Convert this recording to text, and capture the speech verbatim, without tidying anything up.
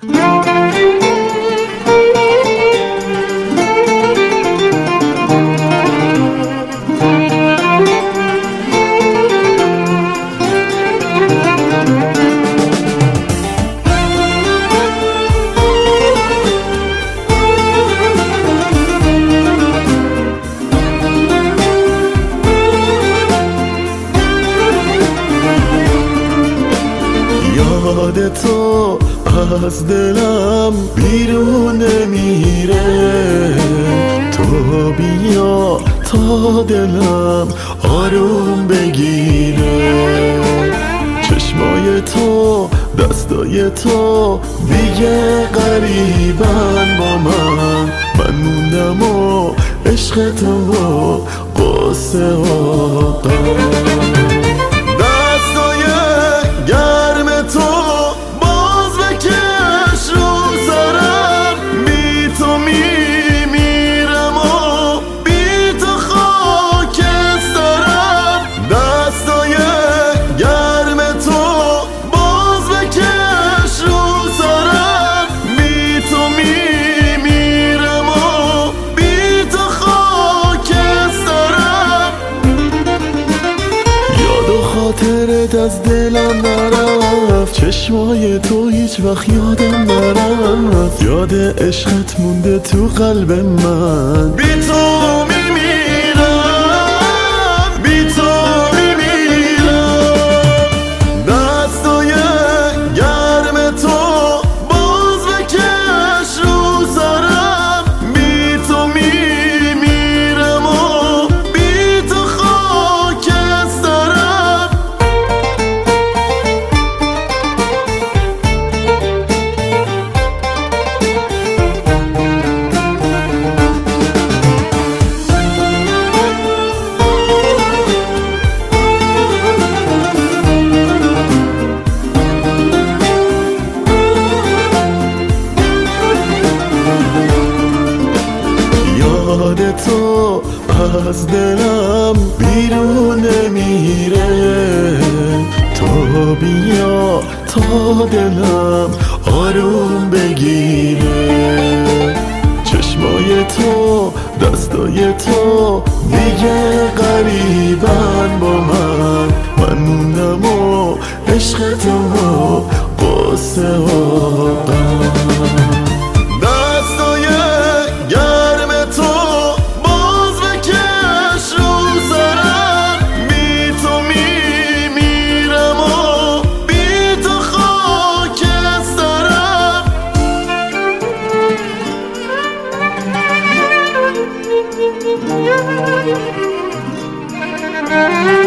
یاد تو از دلم بیرون نمیره، تو بیا تا دلم آروم بگیره. چشمای تو دستای تو دیگه قریبن با من، من موندم و عشق تو و قصه و غم. خاطرت از دلم نرفت، چشمای تو هیچ وقت یادم نرفت، یاد عشقت مونده تو قلب من. بی تو میمیرم، بی تو میمیرم. دستای گرم تو باز بکش رو سرم، بی تو میمیرم و بی تو خاکسترم. یاد تو از دلم بیرون نمیره، تو بیا تا دلم آروم بگیره. چشمای تو دستای تو دیگه قریبن با من، من موندم و عشق تو و قصه و غم. Thank you.